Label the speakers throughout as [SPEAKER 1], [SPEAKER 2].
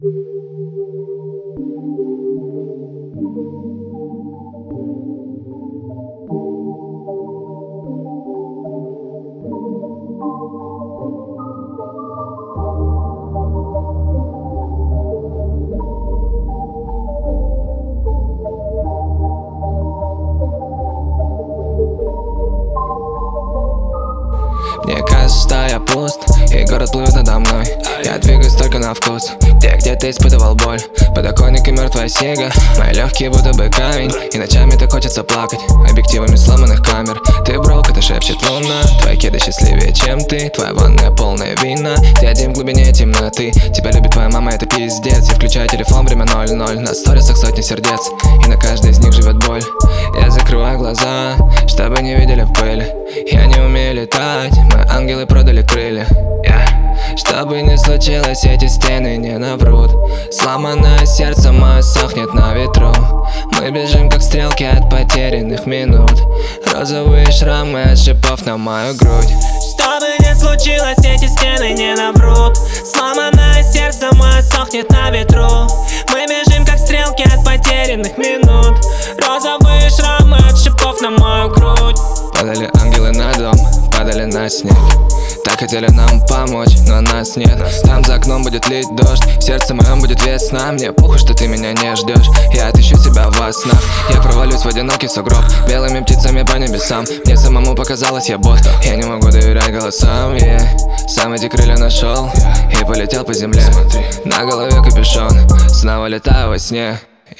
[SPEAKER 1] Мне кажется, что я пуст, и город плывет надо мной. Я двигаюсь только на вкус, где ты испытывал боль. Подоконник и мертвая сига, мои легкие будто бы камень. И ночами так хочется плакать объективами сломанных камер. Ты брок, это шепчет луна, твои кеды счастливее, чем ты. Твоя ванная полная вина, ты один в глубине темноты. Тебя любит твоя мама, это пиздец. Я включаю телефон, время 00, на сторисах сотни сердец, и на каждой из них живет боль. Я закрываю глаза, чтобы не видели в пыли. Я не умею летать, мои ангелы продали крылья. Чтобы не случилось, эти стены не наврут. Сломанное сердце мое сохнет на ветру. Мы бежим как стрелки от потерянных минут. Розовые шрамы от шипов на мою грудь.
[SPEAKER 2] Чтобы не случилось, эти стены не наврут. Сломанное сердце мое сохнет на ветру. Мы бежим как стрелки от потерянных минут. Розовые шрамы от шипов на мою грудь.
[SPEAKER 1] Падали ангелы на дом, падали на снег. Так хотели нам помочь, но нас нет. Там за окном будет лить дождь, в сердце моем будет весна. Мне похуй, что ты меня не ждешь, я отыщу тебя во снах. Я провалюсь в одинокий сугроб, белыми птицами по небесам. Мне самому показалось, я бот, я не могу доверять голосам. Сам эти крылья нашел и полетел по земле. На голове капюшон, снова летаю во сне.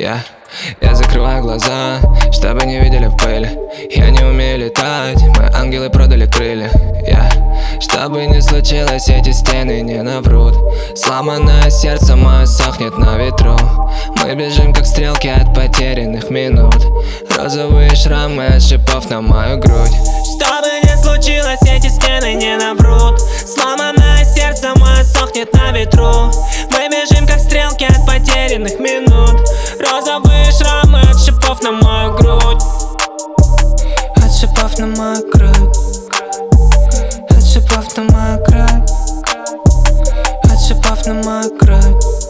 [SPEAKER 1] Я закрываю глаза, чтобы не видели в пыли. Я не умею летать, мои ангелы продали крылья. Чтобы не случилось, эти стены не наврут. Сломанное сердце мое сохнет на ветру. Мы бежим как стрелки от потерянных минут. Розовые шрамы от шипов на мою грудь.
[SPEAKER 2] Чтобы не случилось, эти стены не наврут. Сломанное сердце мое сохнет на ветру. Мы бежим как стрелки от потерянных минут. Розовые шрамы от шипов на мою грудь.
[SPEAKER 3] От шипов на мою грудь. От шипов на мою грудь. От шипов на мою грудь.